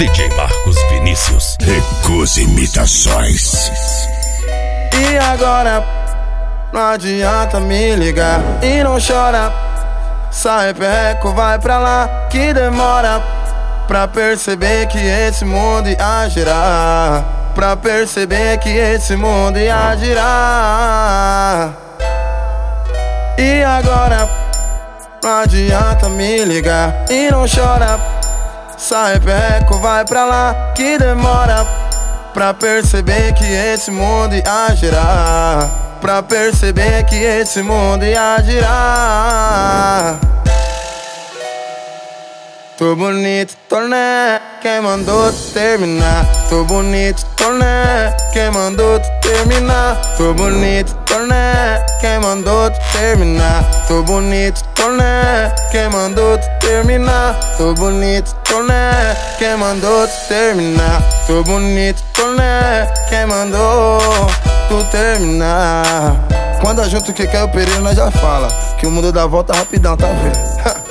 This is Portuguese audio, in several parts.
DJ Marcos Vinícius. Recusa imitações. E agora, não adianta me ligar e não chora. Sai perreco, vai pra lá que demora pra perceber que esse mundo ia girar. Pra perceber que esse mundo ia girar. E agora, não adianta me ligar e não chora. Sai perreco, vai pra lá que demora pra perceber que esse mundo ia girar. Pra perceber que esse mundo ia girar. Tô bonito, tô né? Quem mandou tu terminar? Tô bonito, tô né? Quem mandou tu terminar? Tô bonito, tô né? Quem mandou tu terminar? Tô bonito, tô né? Quem mandou tu terminar? Tô bonito, tô né? Quem mandou tu terminar? Tô bonito, tô né? Quem mandou tu terminar? Quando a junto que quer o perigo, nós já fala que o mundo dá volta rapidão, tá vendo?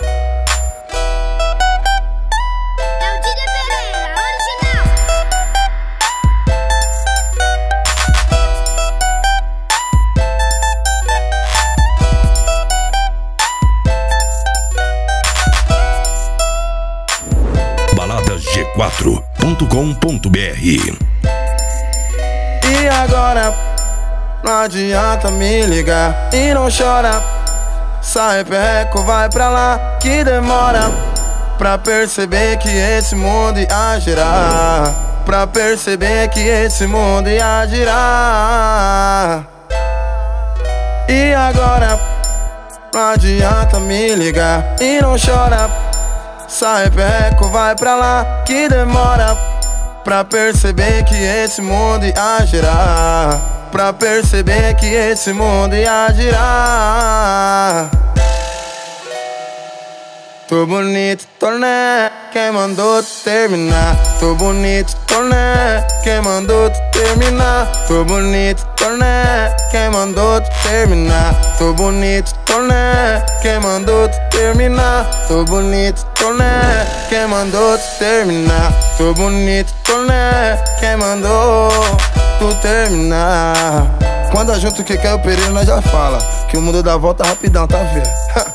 G4.com.br. E agora, não adianta me ligar e não chora. Sai perreco, vai pra lá que demora pra perceber que esse mundo ia girar. Pra perceber que esse mundo ia girar. E agora, não adianta me ligar e não chora. Sai perreco, vai pra lá que demora pra perceber que esse mundo ia girar. Pra perceber que esse mundo ia girar. Tô bonito, tô né? Quem mandou tu terminar? Tô bonito, tô né? Quem mandou tu terminar? Tô bonito, tô né? Quem mandou tu terminar? Tô bonito, tô né? Quem mandou tu terminar? Tô bonito, tô né? Quem mandou tu terminar? Tô bonito, tô né? Quem mandou tu terminar? Quando a junto que quer o perigo, nós já fala que o mundo dá volta rapidão, tá vendo?